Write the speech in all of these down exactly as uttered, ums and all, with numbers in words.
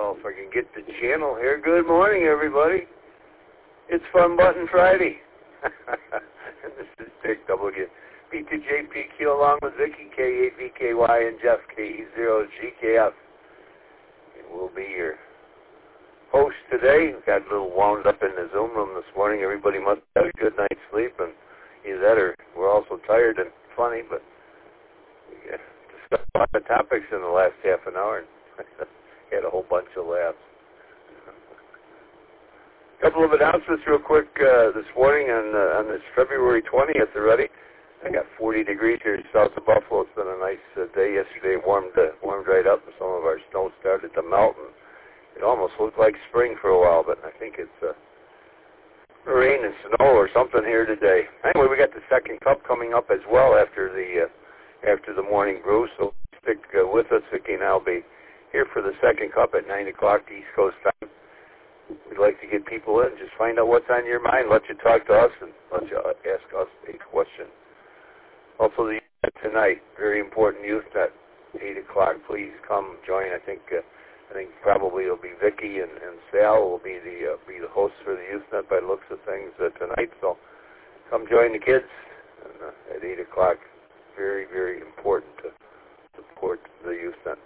know if I can get the channel here. Good morning, everybody. It's Fun Button Friday. And this is Dick W. B two J P Q along with Vicky, K eight V K Y, and Jeff, K E zero G K F. And we'll be your host today. We got a little wound up in the Zoom room this morning. Everybody must have a good night's sleep, and either that or we're also tired and funny, but we discussed a lot of topics in the last half an hour, and had a whole bunch of laughs. A couple of announcements real quick uh, this morning on, uh, on this February twentieth already. I got forty degrees here south of Buffalo. It's been a nice uh, day yesterday. Warmed uh, warmed right up, and some of our snow started to melt, and it almost looked like spring for a while, but I think it's uh, rain and snow or something here today. Anyway, we got the second cup coming up as well after the uh, after the morning brew, so stick uh, with us. Vicky and I'll be here for the second cup at nine o'clock East Coast time. We'd like to get people in, just find out what's on your mind, let you talk to us, and let you ask us a question. Also, the youth net tonight, very important youth net, eight o'clock. Please come join. I think uh, I think probably it'll be Vicky and, and Sal will be the uh, be the hosts for the youth net by the looks of things uh, tonight. So come join the kids and, uh, at eight o'clock. Very, very important to support the youth net.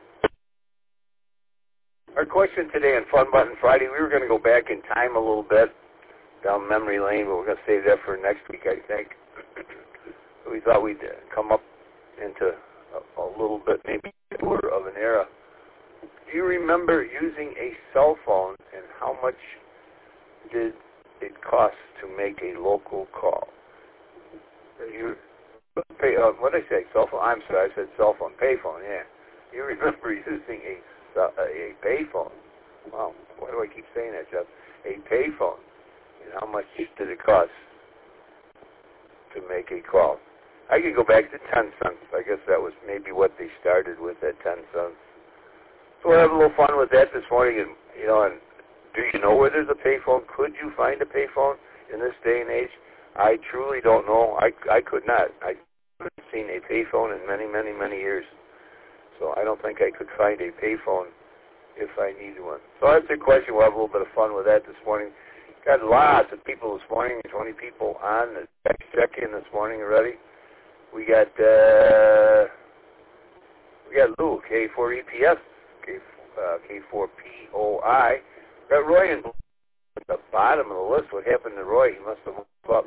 Our question today on Fun Button Friday, we were going to go back in time a little bit down memory lane, but we're going to save that for next week, I think. We thought we'd come up into a, a little bit maybe more of an era. Do you remember using a cell phone, and how much did it cost to make a local call? You pay, uh, what did I say? Cell phone? I'm sorry, I said cell phone. Payphone, yeah. You remember using a Uh, a payphone. Wow, why do I keep saying that, Jeff? A payphone. And how much did it cost to make a call? I could go back to ten cents. I guess that was maybe what they started with at ten cents. So we'll have a little fun with that this morning. And you know, and do you know where there's a payphone? Could you find a payphone in this day and age? I truly don't know. I I could not. I haven't seen a payphone in many, many, many years. So I don't think I could find a payphone if I needed one. So that's a question. We'll have a little bit of fun with that this morning. Got lots of people this morning, twenty people on the check-in this morning already. We got uh, we got Lou, K four E P S, K, uh, K four P O I. Got Roy in at the bottom of the list. What happened to Roy? He must have moved up.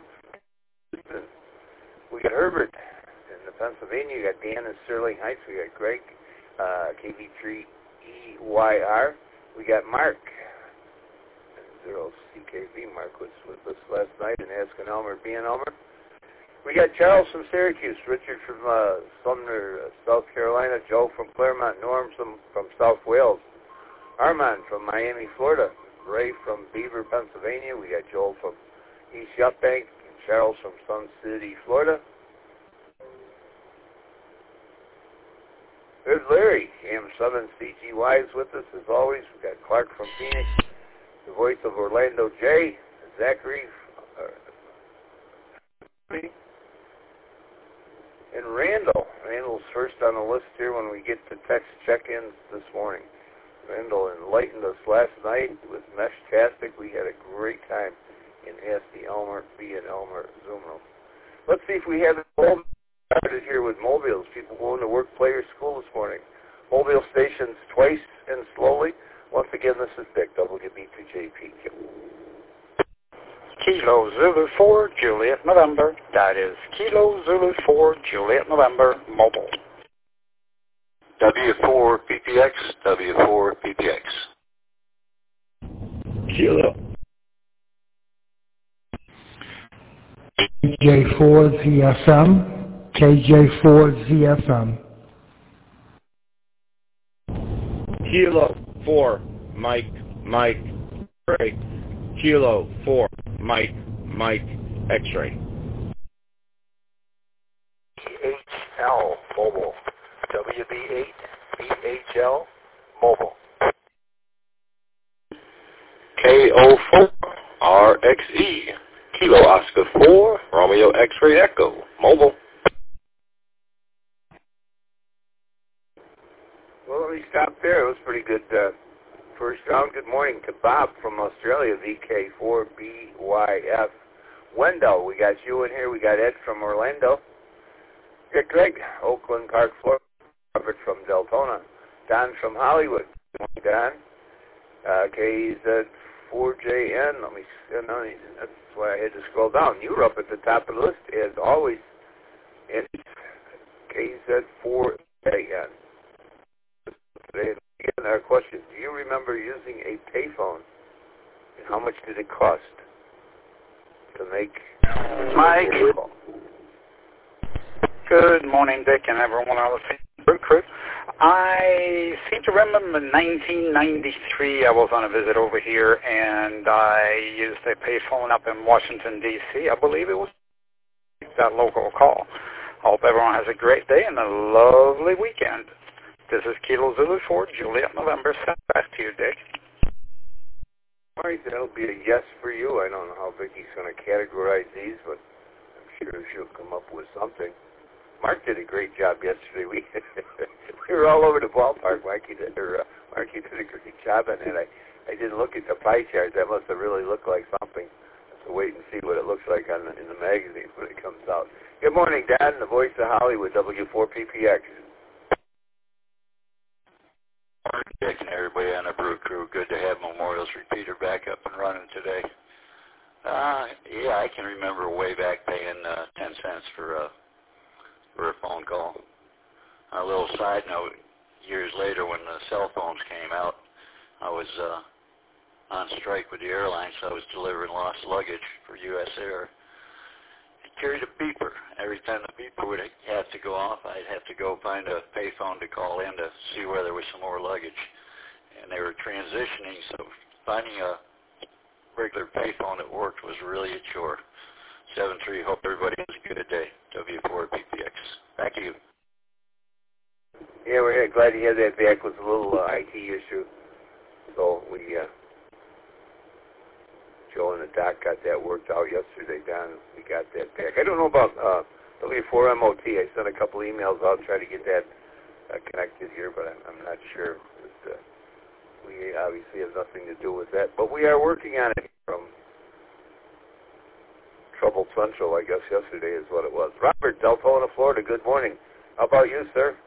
We got Herbert in the Pennsylvania. We got Dan in Sterling Heights. We got Greg. Uh, K V three E Y R. We got Mark, zero C K V. Mark was with us last night in asking Elmer, being Elmer. We got Charles from Syracuse, Richard from uh, Sumner, uh, South Carolina, Joe from Claremont, Norm from, from South Wales, Armand from Miami, Florida, Ray from Beaver, Pennsylvania. We got Joel from East Yupbank, and Charles from Sun City, Florida. There's Larry, A M seven C G Y is with us as always. We've got Clark from Phoenix, the voice of Orlando J, Zachary, uh, and Randall. Randall's first on the list here when we get to text check-ins this morning. Randall enlightened us last night with Meshtastic. We had a great time in Ask the Elmer, be an Elmer Zoom room. Let's see if we have it all started here with mobiles. People going to work, play, or school this morning. Mobile stations twice and slowly. Once again, this is Dick, W B two J P Q. Kilo Zulu four, Juliet November. That is Kilo Zulu four, Juliet November, mobile. W four P P X, W four P P X. Kilo. K J four Z F M. K J four Z F M. Kilo four, Mike, Mike, X-ray. Kilo four, Mike, Mike, X-ray. B H L mobile. W B eight B H L mobile. K O four R X E. Kilo Oscar four, Romeo X-ray Echo mobile. Well, let me stop there. It was pretty good, uh, First round, good morning to Bob from Australia, V K four B Y F. Wendell, we got you in here. We got Ed from Orlando. We got Greg, Oakland Park, Florida. Robert from Deltona. Don from Hollywood. Good morning, Don. Uh, K Z four J N. Let me see. No, that's why I had to scroll down. You were up at the top of the list, as always. It's K Z four J N. Today, again, our question, do you remember using a payphone? And how much did it cost to make Mike. a call? Good morning, Dick, and everyone on the Root Crew. I seem to remember in nineteen ninety-three I was on a visit over here, and I used a payphone up in Washington, D C I believe it was that local call. I hope everyone has a great day and a lovely weekend. This is Kilo Zulu four, Juliet, November. Send back to you, Dick. All right, that'll be a yes for you. I don't know how Vicky's going to categorize these, but I'm sure she'll come up with something. Mark did a great job yesterday. We we were all over the ballpark. Marky did, or, uh, Marky did a great job on it. I, I didn't look at the pie chart. That must have really looked like something. So wait and see what it looks like on the, in the magazine when it comes out. Good morning, Dan, the voice of Hollywood, W four P P X. Morning, Dick, and everybody on the Brew Crew. Good to have Memorial's repeater back up and running today. Uh, yeah, I can remember way back paying uh, ten cents for a for a phone call. A little side note, years later when the cell phones came out, I was uh, on strike with the airline, so I was delivering lost luggage for U S Air. I carried a beeper. Every time the beeper would have to go off, I'd have to go find a payphone to call in to see where there was some more luggage. And they were transitioning, so finding a regular payphone that worked was really a chore. seven three, hope everybody has a good day. W four P P X. Back to you. Yeah, we're glad you had that back. It was a little uh, I T issue. So we, uh, Joe and the doc got that worked out yesterday, Don. We got that back. I don't know about uh, W four M O T. I sent a couple emails out trying to get that uh, connected here, but I'm, I'm not sure. But, uh, we obviously have nothing to do with that. But we are working on it from Trouble Central, I guess yesterday is what it was. Robert, Deltona, Florida, good morning. How about you, sir?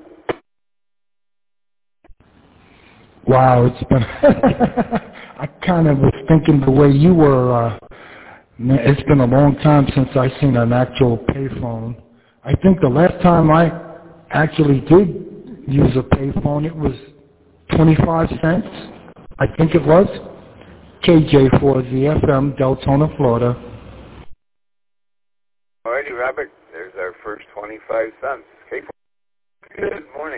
Wow, it's been... I kind of was thinking the way you were. Uh, man, it's been a long time since I seen an actual payphone. I think the last time I actually did use a payphone, it was twenty-five cents. I think it was. K J four Z F M, Deltona, Florida. All righty, Robert. There's our first twenty-five cents. K four. Good morning.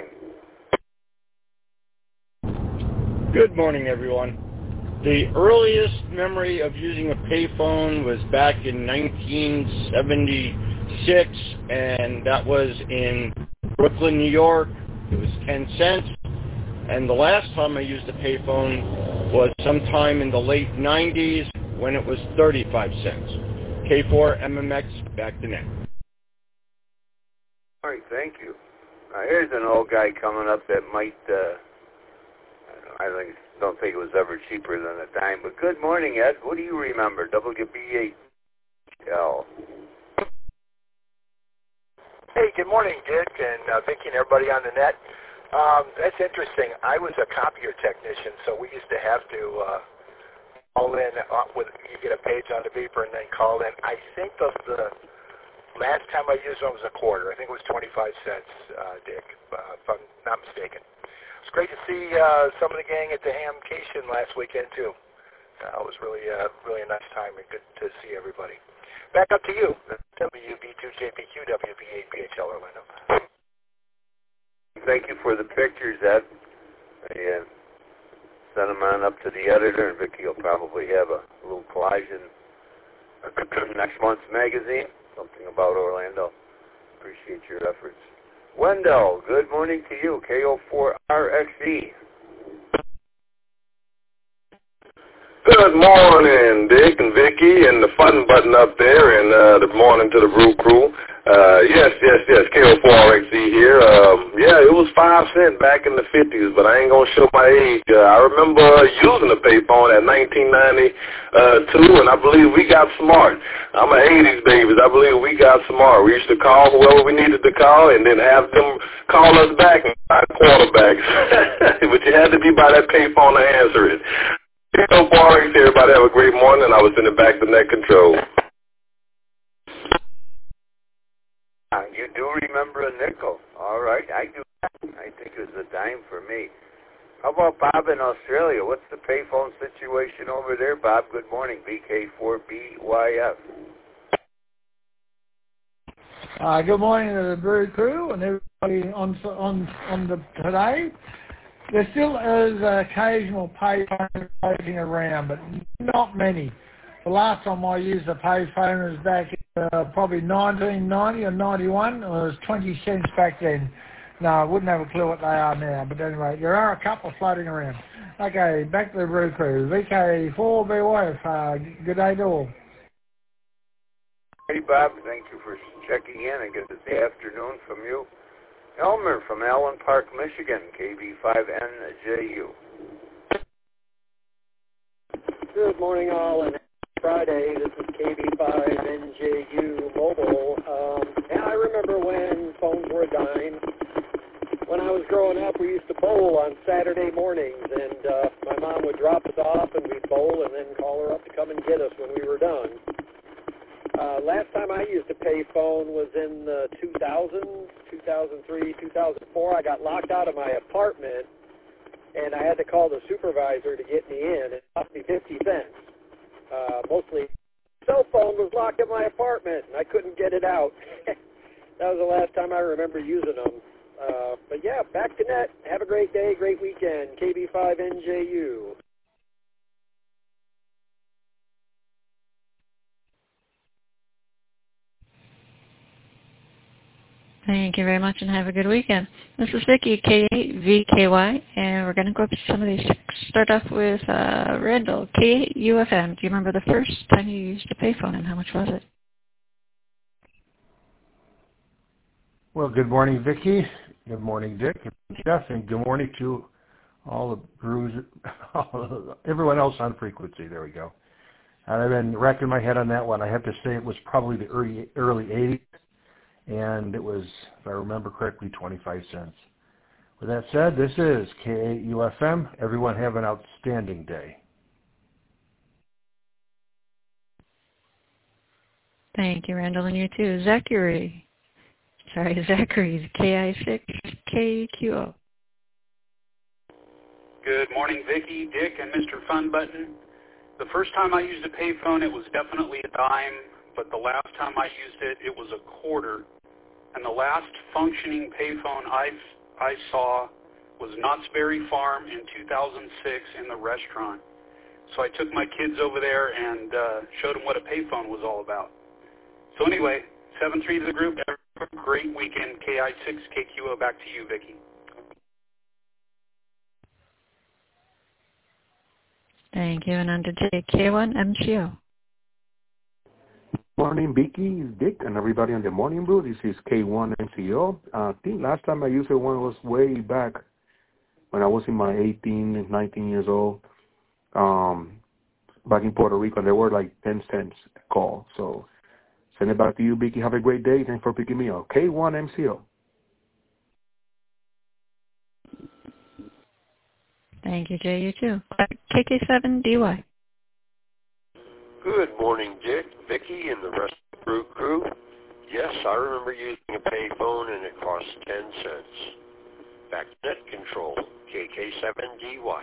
Good morning, everyone. The earliest memory of using a payphone was back in nineteen seventy-six, and that was in Brooklyn, New York. It was ten cents. And the last time I used a payphone was sometime in the late nineties when it was thirty-five cents. K four M M X, back to net. All right, thank you. Uh, here's an old guy coming up that might... Uh, I think, don't think it was ever cheaper than a dime. But good morning, Ed. What do you remember? W B H L. Hey, good morning, Dick and uh, Vicki and everybody on the net. Um, that's interesting. I was a copier technician, so we used to have to uh, call in. Uh, with you get a page on the beeper and then call in. I think the, the last time I used one was a quarter. I think it was twenty-five cents, uh, Dick, uh, if I'm not mistaken. It's great to see uh, some of the gang at the Hamcation last weekend, too. Uh, it was really, uh, really a nice time and good to see everybody. Back up to you, W B two J P Q, W B eight P H L Orlando. Thank you for the pictures, Ed. I uh, sent them on up to the editor, and Vicki will probably have a little collage in next month's magazine, something about Orlando. Appreciate your efforts. Wendell, good morning to you, K O four R X E. Good morning, Dick and Vicky and the fun button up there, and uh, good morning to the Brew Crew. Uh, yes, yes, yes, K O four R X E here. Um, yeah, it was five cent back in the fifties, but I ain't going to show my age. Uh, I remember using a payphone at nineteen ninety-two, and I believe we got smart. I'm an eighties baby. I believe we got smart. We used to call whoever we needed to call and then have them call us back and buy quarterbacks. But you had to be by that payphone to answer it. K O four R X E, everybody have a great morning. I was in the back of the net control. You do remember a nickel. All right, I do. I think it was a dime for me. How about Bob in Australia? What's the payphone situation over there, Bob? Good morning, B K four B Y F. Uh, good morning to the Brew Crew and everybody on on on the today. There still is occasional payphone floating around, but not many. The last time I used a payphone was back in uh, probably nineteen ninety or ninety-one. It was twenty cents back then. No, I wouldn't have a clue what they are now. But anyway, there are a couple floating around. Okay, back to the Brew Crew. V K four B Y F, uh, good day to all. Hey, Bob, thank you for checking in and good afternoon from you. Elmer from Allen Park, Michigan, K B five N J U. Good morning, all, and Friday. This is K B five N J U Mobile. Um, and I remember when phones were a dime. When I was growing up, we used to bowl on Saturday mornings, and uh, my mom would drop us off, and we'd bowl and then call her up to come and get us when we were done. Uh, last time I used a pay phone was in the two thousands, two thousand three, two thousand four. I got locked out of my apartment, and I had to call the supervisor to get me in. It cost me fifty cents. Uh, mostly, cell phone was locked in my apartment, and I couldn't get it out. That was the last time I remember using them. Uh, but yeah, back to net. Have a great day, great weekend. K B five N J U. Thank you very much and have a good weekend. This is Vicki, K eight V K Y, and we're going to go up to some of these. Start off with uh, Randall, K eight U F M. Do you remember the first time you used a payphone and how much was it? Well, good morning, Vicki. Good morning, Dick and Jeff, and good morning to all the brews, everyone else on frequency. There we go. And I've been racking my head on that one. I have to say it was probably the early early eighties. And it was, if I remember correctly, twenty-five cents. With that said, this is K eight U F M. Everyone have an outstanding day. Thank you, Randall, and you too. Zachary. Sorry, Zachary, K I six K Q O. Good morning, Vicki, Dick, and Mister Fun Button. The first time I used a payphone, it was definitely a dime, but the last time I used it, it was a quarter. And the last functioning payphone I, I saw was Knott's Berry Farm in two thousand six in the restaurant. So I took my kids over there and uh, showed them what a payphone was all about. So anyway, seven three to the group. Have a great weekend. K I six K Q O, back to you, Vicki. Thank you. And under J K one M C O. Morning, Vicky, Dick, and everybody on the Morning Brew. This is K one M C O. Uh, I think last time I used one was way back when I was in my eighteen, nineteen years old, um, back in Puerto Rico. They were like ten cents a call. So send it back to you, Vicky. Have a great day. Thanks for picking me up. K one M C O. Thank you, Jay. You too. K K seven D Y. Good morning, Dick, Vicki, and the rest of the Brew Crew. Yes, I remember using a payphone, and it cost ten cents. Back to net control, K K seven D Y.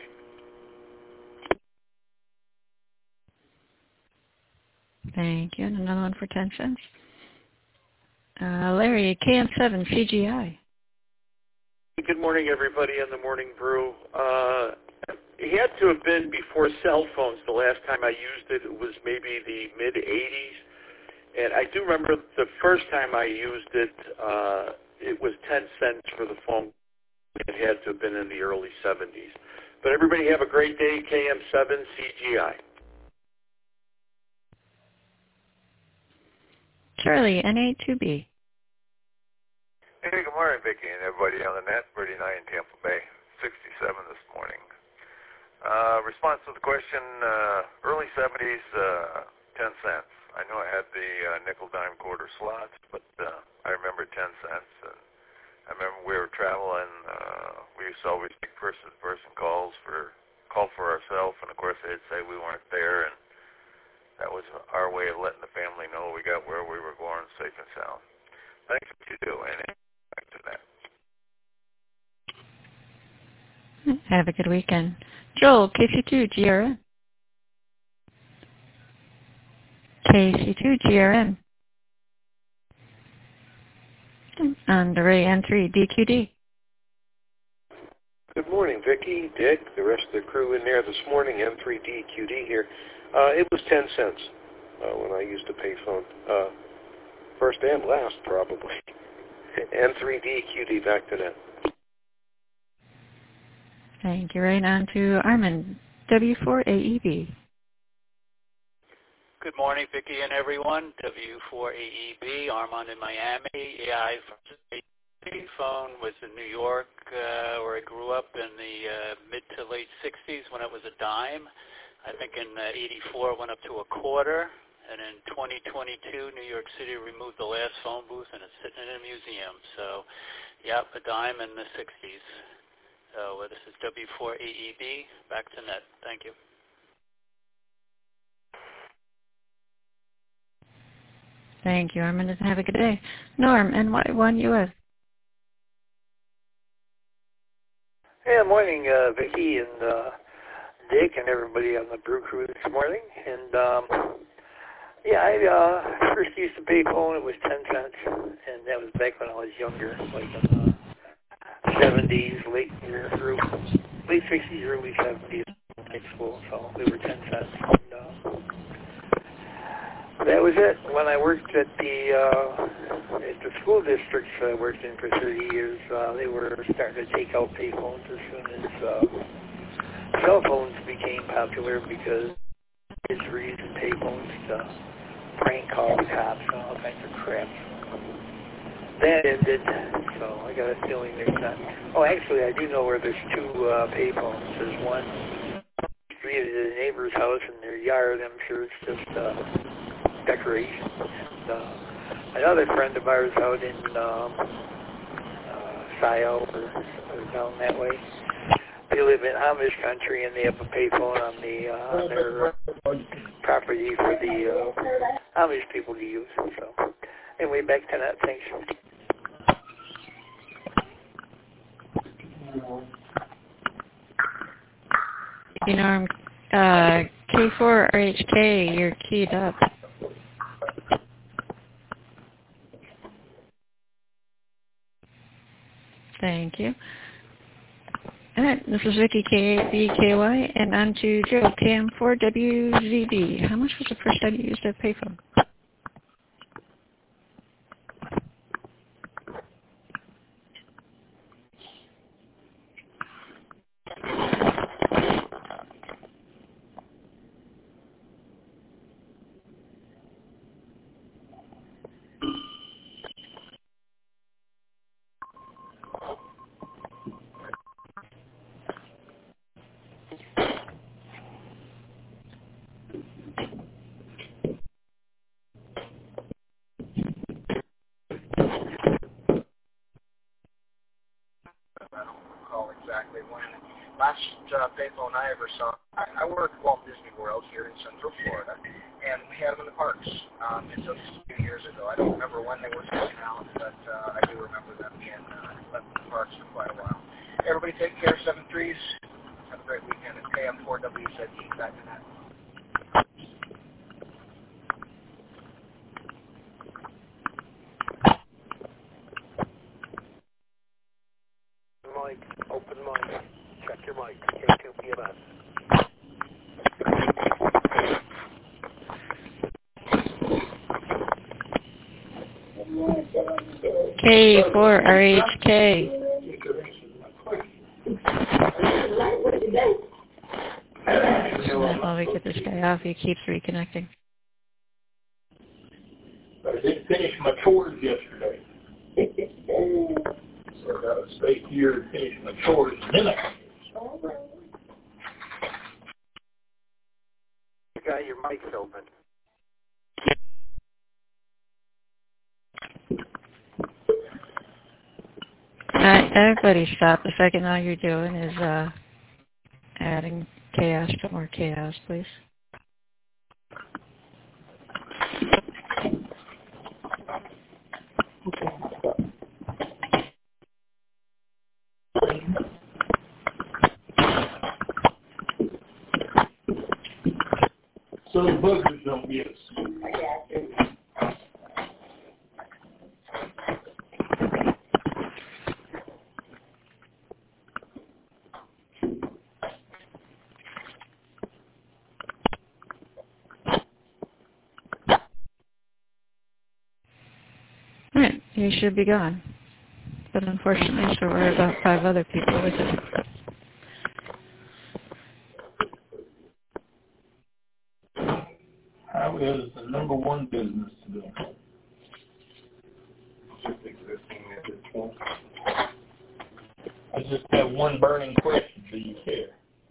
Thank you. And another one for ten cents. Uh, Larry, K M seven C G I. Good morning, everybody on the Morning Brew. Uh, it had to have been before cell phones. The last time I used it, it was maybe the mid-eighties. And I do remember the first time I used it, uh, it was ten cents for the phone. It had to have been in the early seventies. But everybody have a great day, K M seven C G I. Charlie, N A two B. Hey, good morning, Vicki, and everybody on the net. Birdie and I in Tampa Bay, sixty-seven this morning. Uh, response to the question, uh, early seventies, uh, ten cents. I know I had the uh, nickel, dime, quarter slots, but uh, I remember ten cents. And I remember we were traveling. Uh, we used to always take person-to-person calls for call for ourselves, and of course they'd say we weren't there, and that was our way of letting the family know we got where we were going safe and sound. Thanks for what you do, and back to that. Have a good weekend. Joel, K C two G R N. K C two G R N. And Ray N three D Q D. Good morning, Vicki, Dick, the rest of the crew in there this morning. N three D Q D here. Uh, it was ten cents uh, when I used a payphone. Uh, first and last, probably. N three D Q D, back to net. Thank you. Right on to Armin, W four A E B. Good morning, Vicki and everyone. W four A E B, Armand in Miami. Yeah, I phone was in New York, uh, where I grew up in the uh, mid to late sixties when it was a dime. I think in uh, eighty-four it went up to a quarter, and in twenty twenty-two, New York City removed the last phone booth, and it's sitting in a museum. So, yep, a dime in the sixties. So uh, this is W four A E B. Back to net. Thank you. Thank you, Armin, and have a good day. Norm, N Y one U S. Hey, good morning, uh, Vicki and uh, Dick and everybody on the Brew Crew this morning. And, um, yeah, I uh, first used to pay phone. It was ten cents, and that was back when I was younger, like in the seventies, late, through, late sixties, early seventies, high school, so they were ten cents. And, uh, that was it. When I worked at the uh, at the school districts I worked in for thirty years, uh, they were starting to take out payphones as soon as uh, cell phones became popular because kids were using payphones to prank call the cops and all kinds of crap. That ended, so I got a feeling there's not. Oh, actually, I do know where there's two uh, payphones. There's one street at a neighbor's house in their yard. I'm sure it's just uh, decoration. And uh, another friend of ours out in um, uh, Scioto or, or down that way, they live in Amish country and they have a payphone on the uh, on their uh, property for the uh, Amish people to use. So anyway, back to that. Thanks. You know, uh, K four R H K, you're keyed up. Thank you. All right, this is Vicki, K A B K Y, and on to Joe, K M four W Z B. How much was the first time you used a payphone? Exactly when. Last uh, payphone I ever saw, I, I worked at Walt Disney World here in Central Florida, and we had them in the parks. Um, it's a few years ago. I don't remember when they were coming out, but uh, I do remember them being uh, left in the parks for quite a while. Everybody take care, seven threes. Have a great weekend. It's K M four W Z B. Back to that. Mic, open mic. Check your mic. K two P M S. K four R H K. While we get this guy off, he keeps reconnecting. I didn't finish my chores yesterday. So I got to stay here and finish my chores, and then I can. You got your mics open. Alright, everybody stop a second. All you're doing is uh, adding chaos to more chaos, please. So the buggers don't get us. Alright, you should be gone. But unfortunately, so we're about five other people with it. Highway is the number one business to do. I just have one burning question. Do you care?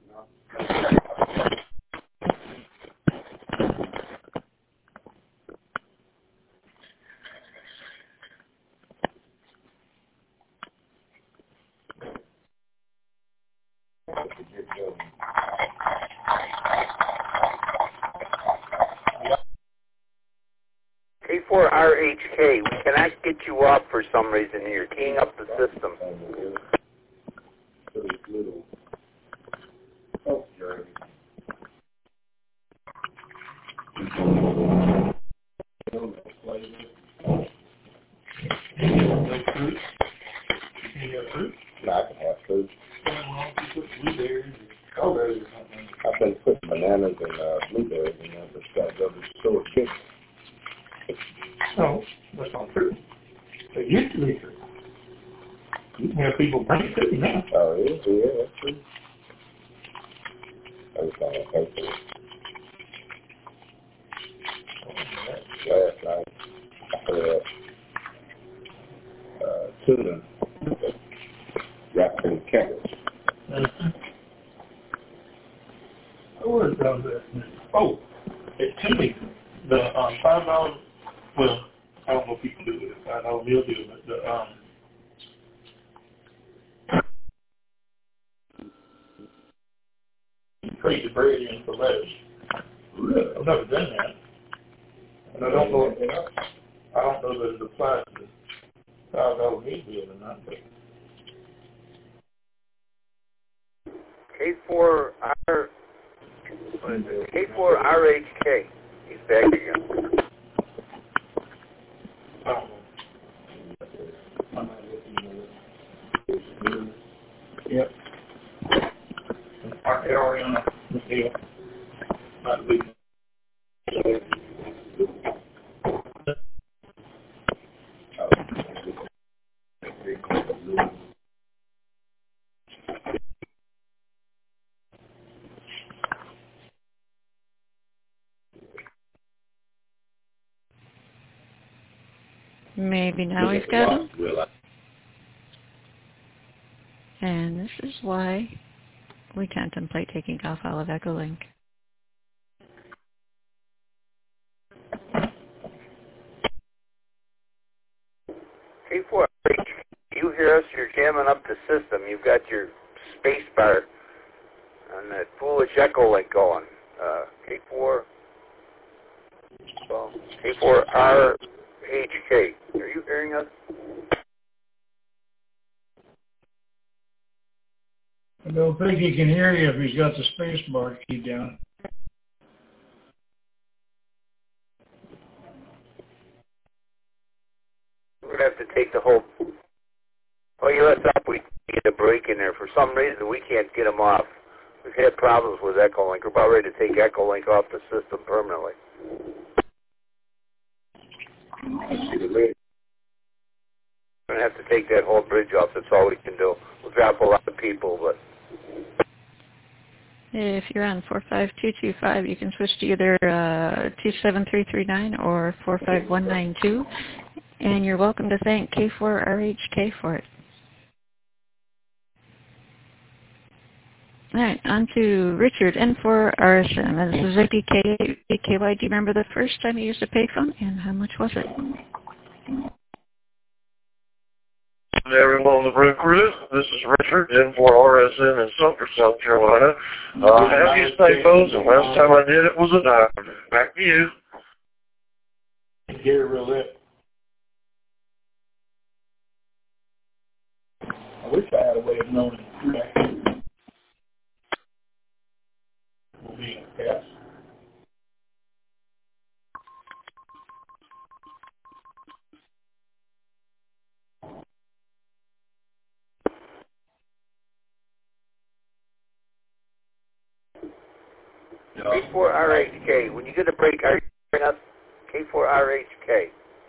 K four R H K, we cannot get you off for some reason. You're keying up the system. No, I can have fruit. I've been putting bananas and uh, blueberries in there, but it's got to go to the store quick. No, that's not true. They used to be true. You can have people bring it to you now. Oh, yeah, yeah, that's true. I was on a paper. Last night, I had uh, tuna wrapped in cabbage. Mm-hmm. What is that? Oh, at Timmy, the um, five dollars. Well, I don't know if you can do it. I know we'll do it. The um, you trade the bread in for lettuce. Really? I've never done that, and I don't know. I don't know that it applies to five dollar meat deal or not. But K four R, what is it? K four R H K. He's back again. I don't know. Yep. Our area on the deal. Not big. Maybe now we've got him. And this is why we contemplate taking off all of Echolink. K four R H K, you hear us? You're jamming up the system. You've got your space bar on that foolish Echolink going. Uh, K four, well, K four R H K. Are you hearing us? I don't think he can hear you if he's got the space bar key down. We're going to have to take the whole... Oh, you let up. We get a break in there. For some reason, we can't get them off. We've had problems with Echolink. We're about ready to take Echolink off the system permanently. We're going to have to take that whole bridge off. That's all we can do. We'll drop a lot of people, but... If you're on four five two two five, you can switch to either uh, two seven three three nine or four five one nine two. and you're welcome to thank K four R H K for it. All right, on to Richard, N four R S M. And this is Vicky, K eight V K Y. Do you remember the first time you used a payphone, and how much was it? Everyone on the Brew Crew, this is Richard, N four R S M in Sumter, South Carolina. Uh, I have used payphones, and last time I did it was a dime. Back to you. Gary Roulette. I wish I had a way of knowing it. Will be a test. K four R H K. When you get a break, are you bring up K four R H K?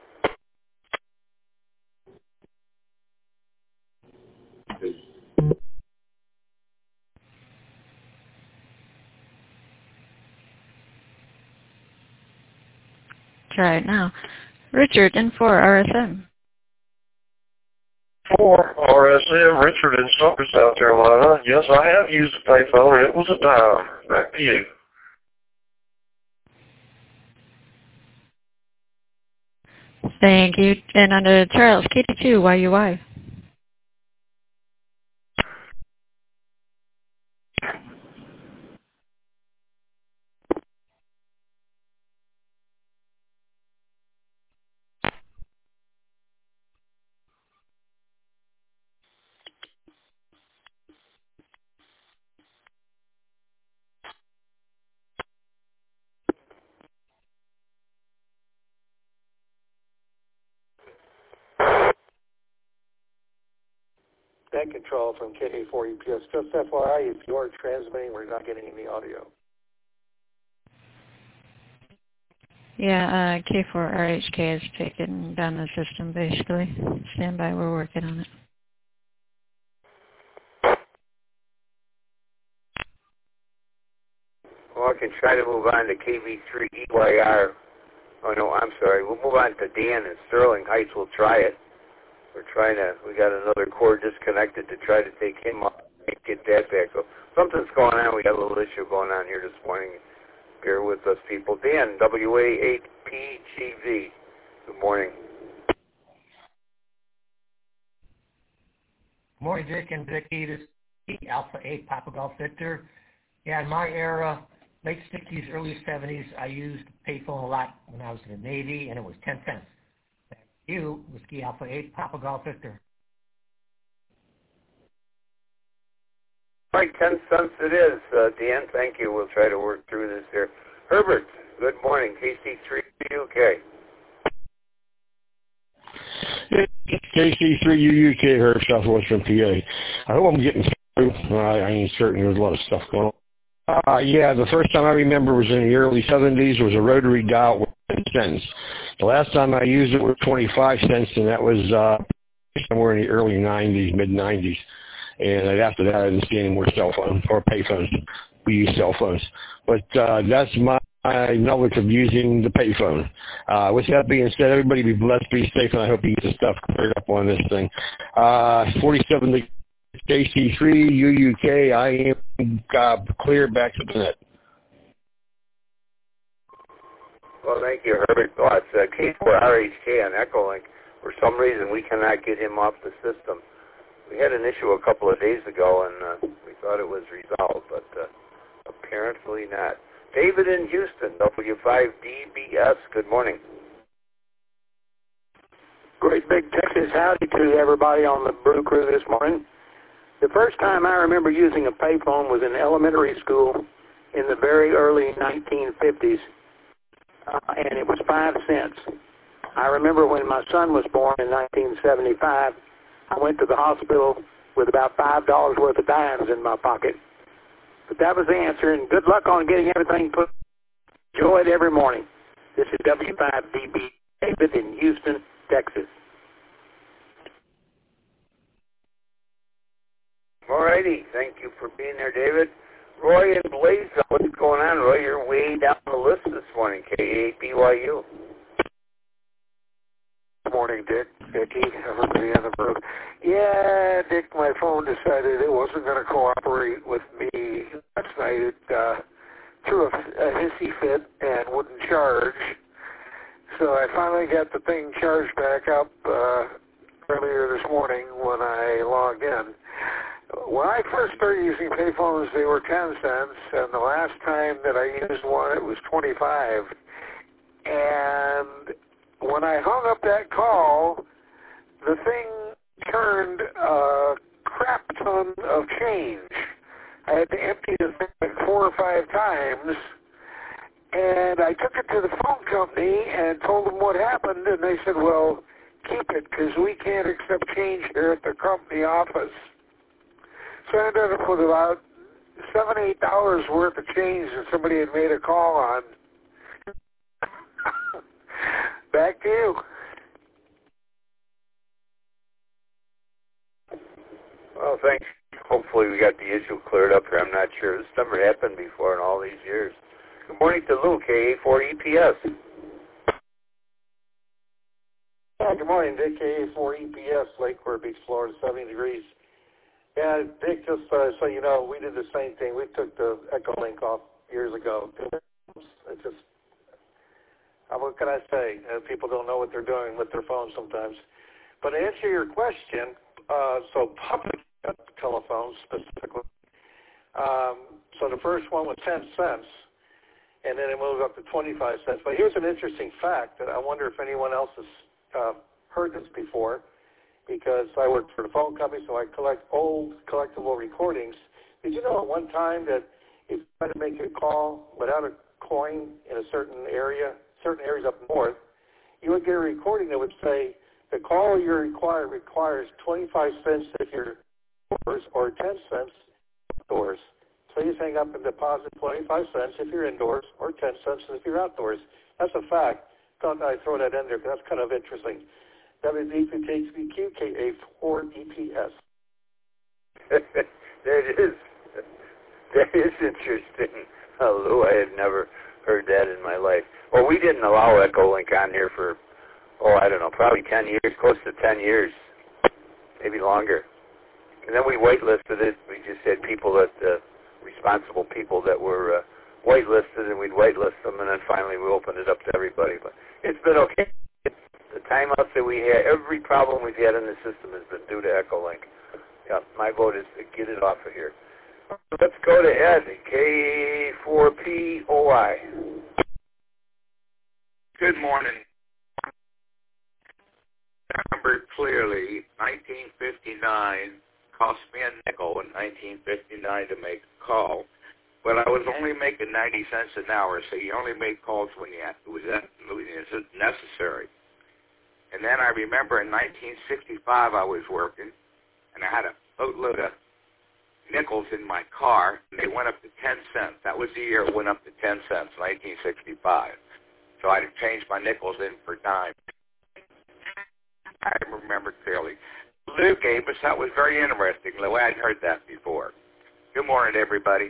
Try it now. Richard, N four R S M. four R S M, Richard in Sumter, South Carolina. Yes, I have used a payphone, and it was a dime. Back to you. Thank you. And on to Charles, K T two Y U I. That control from K A four E P S. Just F Y I, if you're transmitting, we're not getting any audio. Yeah, uh, K four R H K has taken down the system, basically. Stand by, we're working on it. Well, I can try to move on to K V three E Y R. Oh, no, I'm sorry. We'll move on to Dan in Sterling Heights. We'll try it. We're trying to, we got another cord disconnected to try to take him off and get that back. So something's going on. We got a little issue going on here this morning. Bear with us, people. Dan, W A eight P G V. Good morning. Good morning, Dick and Vicki. This is Alpha eight Papa Golf Victor. Yeah, in my era, late sixties, early seventies, I used payphone a lot when I was in the Navy, and it was ten cents. You, Whiskey Alpha eight, Papa Golf Victor. All right, ten cents it is. Uh, Dan, thank you. We'll try to work through this here. Herbert, good morning. K C three U K. K C three U U K, Herb, Southwestern P A. I hope I'm getting through. Uh, I ain't certain. There's a lot of stuff going on. Uh, yeah, the first time I remember was in the early seventies. It was a rotary dial with ten cents. The last time I used it was twenty-five cents, and that was uh, somewhere in the early nineties, mid nineties. And after that, I didn't see any more cell phones or pay phones. We use cell phones. But uh, that's my knowledge of using the payphone. Uh, with that being said, everybody be blessed, be safe, and I hope you get the stuff cleared up on this thing. Uh, forty-seven to K C three U U K, I am uh, clear back to the net. Well, thank you, Herbert. Oh, it's uh, K four R H K on Echolink. For some reason, we cannot get him off the system. We had an issue a couple of days ago, and uh, we thought it was resolved, but uh, apparently not. David in Houston, W five D B S, good morning. Great big Texas howdy to everybody on the Brew Crew this morning. The first time I remember using a payphone was in elementary school in the very early nineteen fifties, uh, and it was five cents. I remember when my son was born in nineteen seventy-five, I went to the hospital with about five dollars worth of dimes in my pocket. But that was the answer, and good luck on getting everything put. Enjoy it every morning. This is W five D B, David in Houston, Texas. All righty. Thank you for being there, David. Roy and Blaze, what's going on, Roy? You're way down the list this morning, K eight B Y U. morning, Dick, Vicki, everybody on the road. Yeah, Dick, my phone decided it wasn't going to cooperate with me last night. It uh, threw a, a hissy fit and wouldn't charge. So I finally got the thing charged back up uh, earlier this morning when I logged in. When I first started using payphones, they were ten cents, and the last time that I used one, it was twenty-five. And when I hung up that call, the thing turned a crap ton of change. I had to empty the thing like four or five times, and I took it to the phone company and told them what happened, and they said, well, keep it, because we can't accept change here at the company office. So I ended up with about seven, eight dollars worth of change that somebody had made a call on. Back to you. Well, thanks. Hopefully we got the issue cleared up here. I'm not sure. This never happened before in all these years. Good morning to Lou, K A four E P S. Yeah, good morning, Dick, K A four E P S, Lake Worth Beach, Florida, seventy degrees. Yeah, Dick, just uh, so you know, we did the same thing. We took the Echolink off years ago. It just, uh, what can I say? Uh, people don't know what they're doing with their phones sometimes. But to answer your question, uh, so public telephones specifically, um, so the first one was ten cents, and then it moved up to twenty-five cents. But here's an interesting fact that I wonder if anyone else has uh, heard this before, because I work for the phone company, so I collect old collectible recordings. Did you know at one time that if you tried to make a call without a coin in a certain area, certain areas up north, you would get a recording that would say, the call you require requires twenty-five cents if you're indoors or ten cents outdoors. Please hang up and deposit twenty-five cents if you're indoors or ten cents if you're outdoors. That's a fact. Thought I'd throw that in there because that's kind of interesting. W D P T H B Q K A four E P S. That is, that is interesting. Oh, I had never heard that in my life. Well, we didn't allow Echolink on here for, oh, I don't know, probably ten years, close to ten years, maybe longer. And then we whitelisted it. We just had people that, uh, responsible people that were uh, whitelisted, and we'd whitelist them, and then finally we opened it up to everybody. But it's been okay. The timeouts that we had, every problem we've had in the system has been due to Echolink. Yeah, my vote is to get it off of here. Let's go to Ed, K four P O I. Good morning. I remember clearly nineteen fifty-nine cost me a nickel in nineteen fifty-nine to make a call. But I was only making ninety cents an hour, so you only made calls when you had, it was necessary. And then I remember in nineteen sixty-five I was working, and I had a boatload of nickels in my car, and they went up to ten cents. That was the year it went up to ten cents, nineteen sixty-five. So I had to change my nickels in for dimes. I remember clearly. Lou gave us, that was very interesting. Lou, I hadn't heard that before. Good morning, everybody.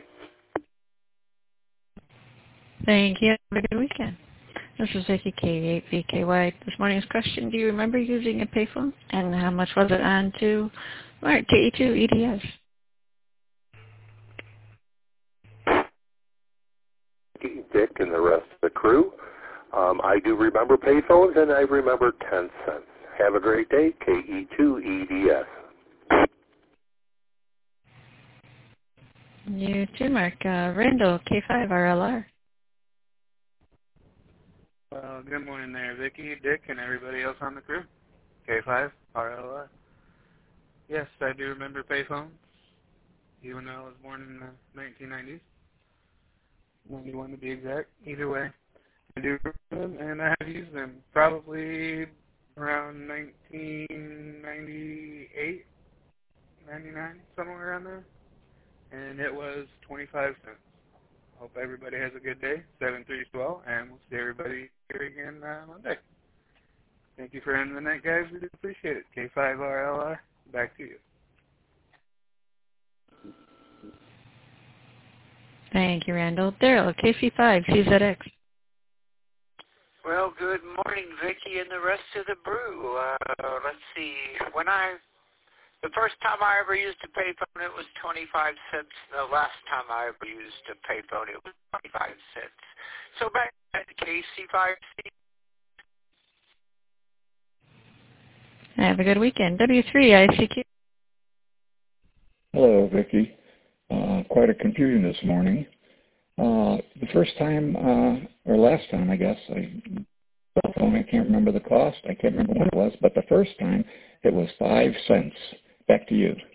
Thank you. Have a good weekend. This is Vicky, K eight V K Y. This morning's question, do you remember using a payphone? And how much was it on to Mark, K E two E D S? Dick and the rest of the crew. Um, I do remember payphones, and I remember ten cents. Have a great day, K E two E D S. You too, Mark. Uh, Randall, K five R L R. Well, good morning there, Vicky, Dick, and everybody else on the crew. K five R L R. Yes, I do remember payphones, even though I was born in the nineteen nineties. ninety-one to be exact. Either way, I do remember them, and I have used them probably around nineteen ninety-eight, ninety-nine, somewhere around there. And it was twenty-five cents. Hope everybody has a good day, seven three twelve, and we'll see everybody here again uh, Monday. Thank you for ending the night, guys. We do appreciate it. K five R L R, back to you. Thank you, Randall. Daryl, K C five C Z X. Well, good morning, Vicky, and the rest of the brew. Uh, let's see. When I, the first time I ever used a payphone, it was twenty-five cents. The last time I ever used a payphone, it was twenty-five cents. So back at K C five C. Have a good weekend. W three I C Q. Hello, Vicky. Uh, quite a confusion this morning. Uh, the first time, uh, or last time, I guess, I, I can't remember the cost. I can't remember what it was, but the first time it was five cents. Back to you.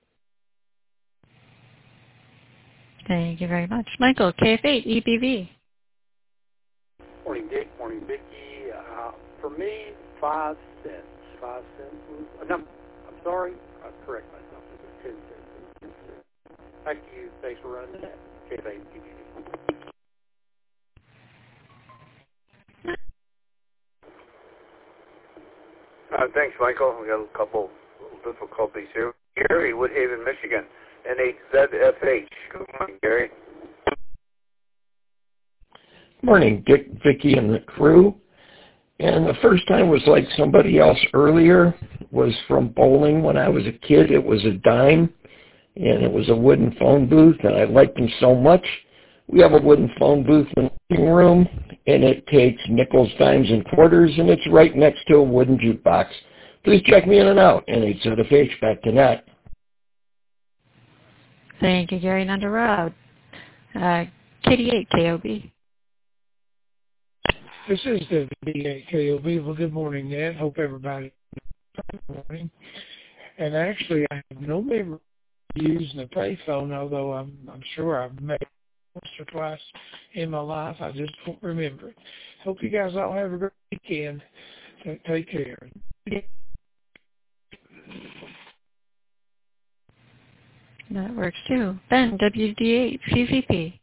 Thank you very much. Michael, K F eight E P V. Morning, Dick. Morning, Vicky. Uh, for me, five cents. Five cents was, uh, no, I'm sorry. I'll correct myself. It was ten cents. It was ten cents. Back to you. Thanks for running that. K F eight E P V. Uh, thanks, Michael. We got a couple little difficulties here. Gary, Woodhaven, Michigan, N eight Z F H. Good morning, Gary. Morning, Dick, Vicky, and the crew. And the first time was like somebody else earlier, was from bowling when I was a kid. It was a dime, and it was a wooden phone booth, and I liked them so much. We have a wooden phone booth in the living room, and it takes nickels, dimes, and quarters, and it's right next to a wooden jukebox. Please check me in and out. N eight Z F H, back to net. Thank you, Gary Nanda Road. Uh, K D eight K O B. This is the B eight K O B. Well, good morning, Ned. Hope everybody good morning. And actually, I have no memory of using a payphone, although I'm I'm sure I've made it once or twice in my life. I just don't remember it. Hope you guys all have a great weekend. Take care. That works too. Ben, W D eight C C P.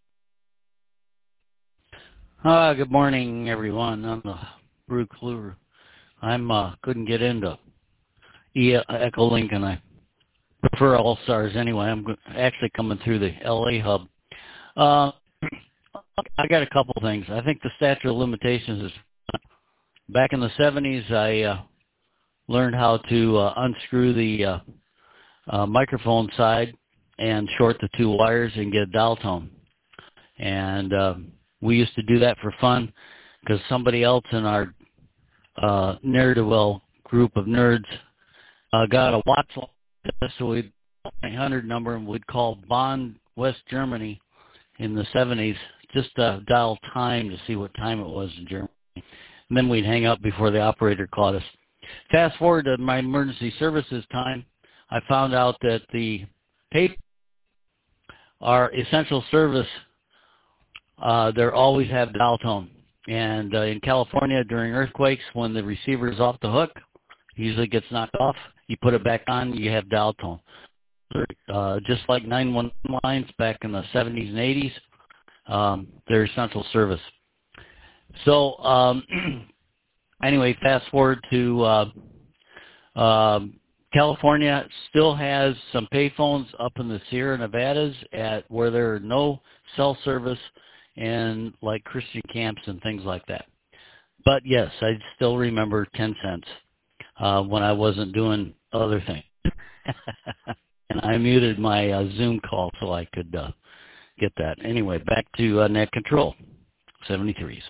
Uh, good morning, everyone. I'm the Brew Clue. I'm uh, couldn't get into e- Echo Link, and I prefer All Stars anyway. I'm actually coming through the L A hub. Uh, I got a couple things. I think the statute of limitations is back in the seventies. I uh, learned how to uh, unscrew the uh, uh, microphone side and short the two wires and get a dial tone. And uh, we used to do that for fun because somebody else in our uh, ne'er-do-well group of nerds uh, got a watch, so we'd call a hundred number and we'd call Bonn, West Germany in the seventies just to dial time to see what time it was in Germany. And then we'd hang up before the operator caught us. Fast forward to my emergency services time, I found out that the paper, our essential service, uh, they always have dial tone. And uh, in California, during earthquakes, when the receiver is off the hook, usually gets knocked off. You put it back on, you have dial tone. Uh, just like nine one one lines back in the seventies and eighties, um, they're essential service. So um, anyway, fast forward to uh, uh, California still has some payphones up in the Sierra Nevadas at where there are no cell service and like Christian camps and things like that. But yes, I still remember ten cents uh, when I wasn't doing other things. And I muted my uh, Zoom call so I could uh, get that. Anyway, back to uh, Net Control, seventy-threes.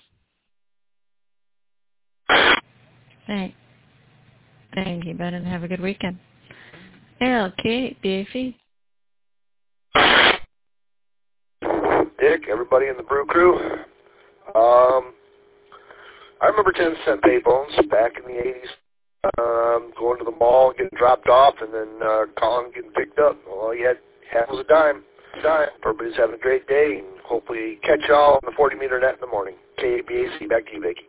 Thanks. Thank you, Ben, and have a good weekend. L K B A C. Dick, everybody in the Brew Crew. Um, I remember ten cent payphones back in the eighties. Um, going to the mall, getting dropped off, and then uh, calling, getting picked up. All you had, had was a dime. dime. Everybody's having a great day, and hopefully catch y'all on the forty meter net in the morning. K B A C, back to you, Vicky.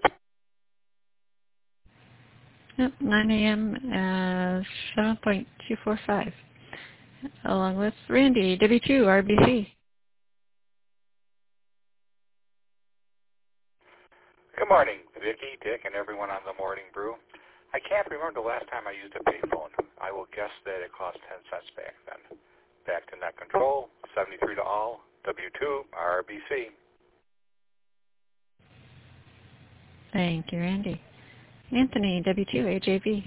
Yep, nine a.m. Uh, seven point two four five. Along with Randy, W two R B C. Good morning, Vicky, Dick, and everyone on the Morning Brew. I can't remember the last time I used a payphone. I will guess that it cost ten cents back then. Back to Net Control, seventy-three to all, W two R B C. Thank you, Randy. Anthony, W two A J V.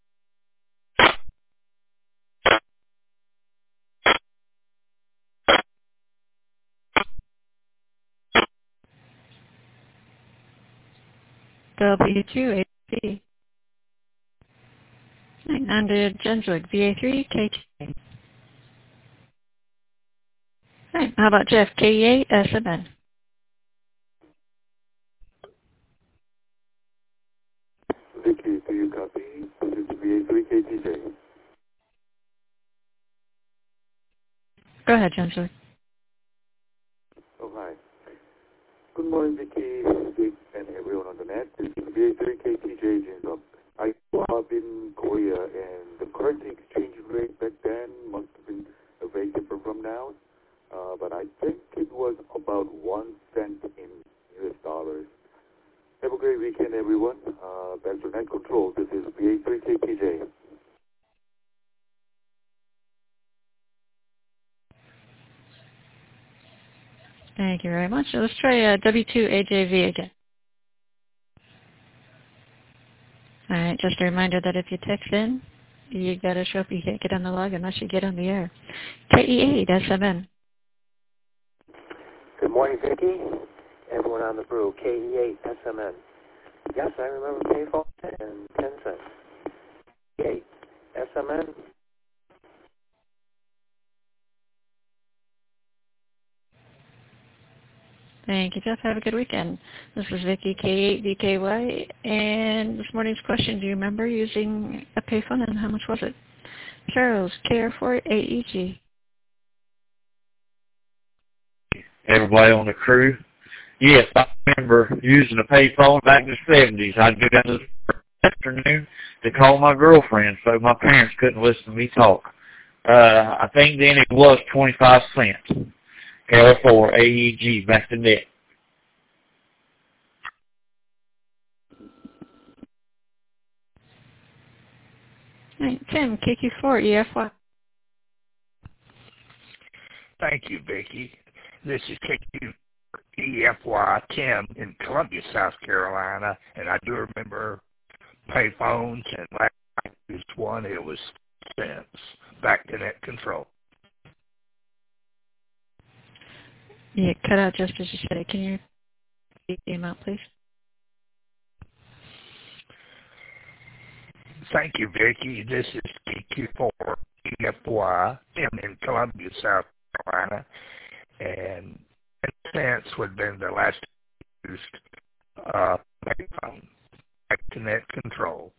W two A J V. On to Jenswick, V A three K T. Right, how about Jeff, K E eight S M N? Vicky, do you copy? This is V A three K T J. Go ahead, Jenswick. Oh, hi. Good morning, Vicky, Dick, and everyone on the net. This is V A three K T J James up. I grew up in Korea, and the currency exchange rate back then must have been very different from now. Uh, but I think it was about one cent in U S dollars. Have a great weekend, everyone. Uh, back to Net Control. This is V A three K T J. Thank you very much. So let's try uh, W two A J V again. All right, just a reminder that if you text in, you got to show up. You can't get on the log unless you get on the air. K E eight S M N. Good morning, Vicki. Everyone on the brew, K E eight S M N. Yes, I remember payphone and ten cents. K E eight S M N. Thank you, Jeff. Have a good weekend. This is Vicki, K eight V K Y, and this morning's question, do you remember using a payphone and how much was it? Charles, K R four A E G. Everybody on the crew. Yes, I remember using a payphone back in the seventies. I'd go down to the afternoon to call my girlfriend so my parents couldn't listen to me talk. Uh, I think then it was twenty-five cents. K R four A E G, back to net. Right, Tim, K Q four E F Y. Thank you, Vicki. This is K Q E F Y Tim in Columbia, South Carolina, and I do remember payphones, and last I used one, it was cents. Back to Net Control. Yeah, cut out just as you said it. Can you repeat the amount, please? Thank you, Vicki. This is K Q four E F Y Tim in Columbia, South Carolina, and ten cents would have been the last used uh, payphone. Back to Net Control.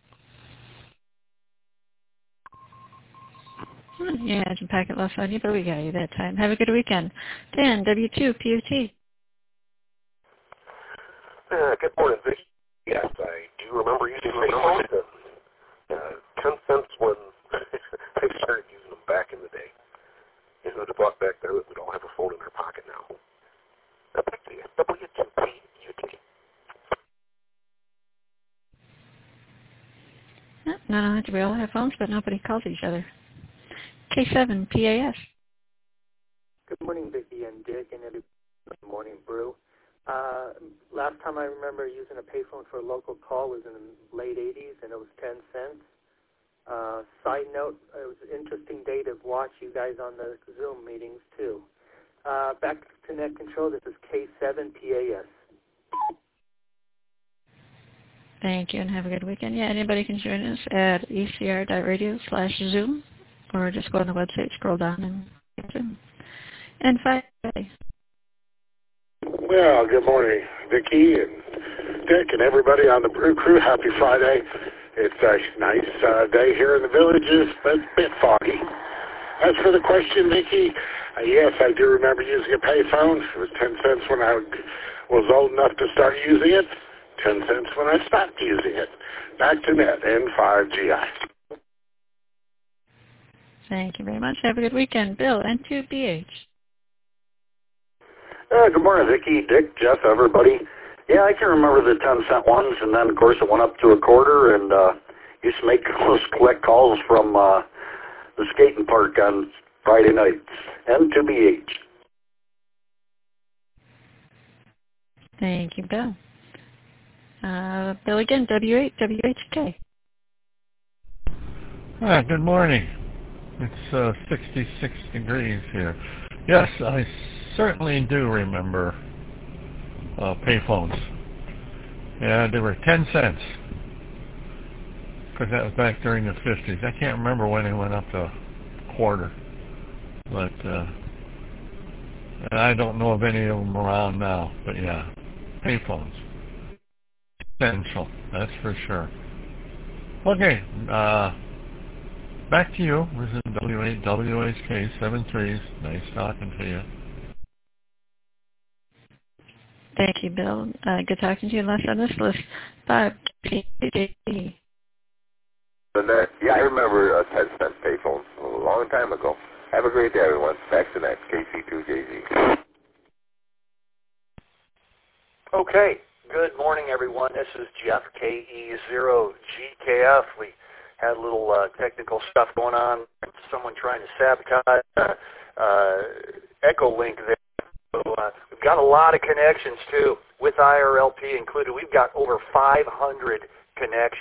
Yeah, I didn't pack it lost on you, but we got you that time. Have a good weekend. Dan, W two P U T. Uh, good morning, Vic. Yes, I do remember using payphones. Uh, ten cents when I started using them back in the day. You know, the block back there that we'd all have a phone in our pocket now. Uh, back to you. W two P U T. Not only do we all have phones, but nobody calls each other. K seven P A S. Good morning, Vicki and Dick, and every morning brew. Uh, last time I remember using a payphone for a local call was in the late eighties, and it was ten cents. Uh, side note, it was an interesting day to watch you guys on the Zoom meetings, too. Uh, back to Net Control, this is K seven P A S. Thank you, and have a good weekend. Yeah, anybody can join us at E C R dot radio slash Zoom, or just go on the website, scroll down, and get Zoom. And five. Well, good morning, Vicki and Dick and everybody on the Brew Crew. Happy Friday. It's a nice uh, day here in the villages, but a bit foggy. As for the question, Vicki, uh, yes, I do remember using a payphone. It was ten cents when I was old enough to start using it, ten cents when I stopped using it. Back to Net, N five G I. Thank you very much. Have a good weekend. Bill, N two B H. Uh, good morning, Vicki, Dick, Jeff, everybody. Yeah, I can remember the ten cent ones, and then, of course, it went up to a quarter, and uh, used to make those collect calls from uh, the skating park on Friday nights. N two B H. Thank you, Bill. Uh, Bill again, W eight W H K. Hi, good morning. It's uh, sixty-six degrees here. Yes, I certainly do remember uh, payphones. Yeah, they were ten cents. Because that was back during the fifties. I can't remember when they went up to a quarter. But uh, and I don't know of any of them around now. But yeah, payphones. Essential, that's for sure. Okay, uh, back to you. This is W eight W H K seven threes. Nice talking to you. Thank you, Bill. Uh, good talking to you. Last on this list, Bob. P J D. That, yeah, I remember a ten cent payphone a long time ago. Have a great day, everyone. Back to next, K C two J Z. Okay. Good morning, everyone. This is Jeff, K E zero G K F. We had a little uh, technical stuff going on. Someone trying to sabotage uh, uh, Echolink there. So, uh, we've got a lot of connections, too, with I R L P included. We've got over five hundred connections.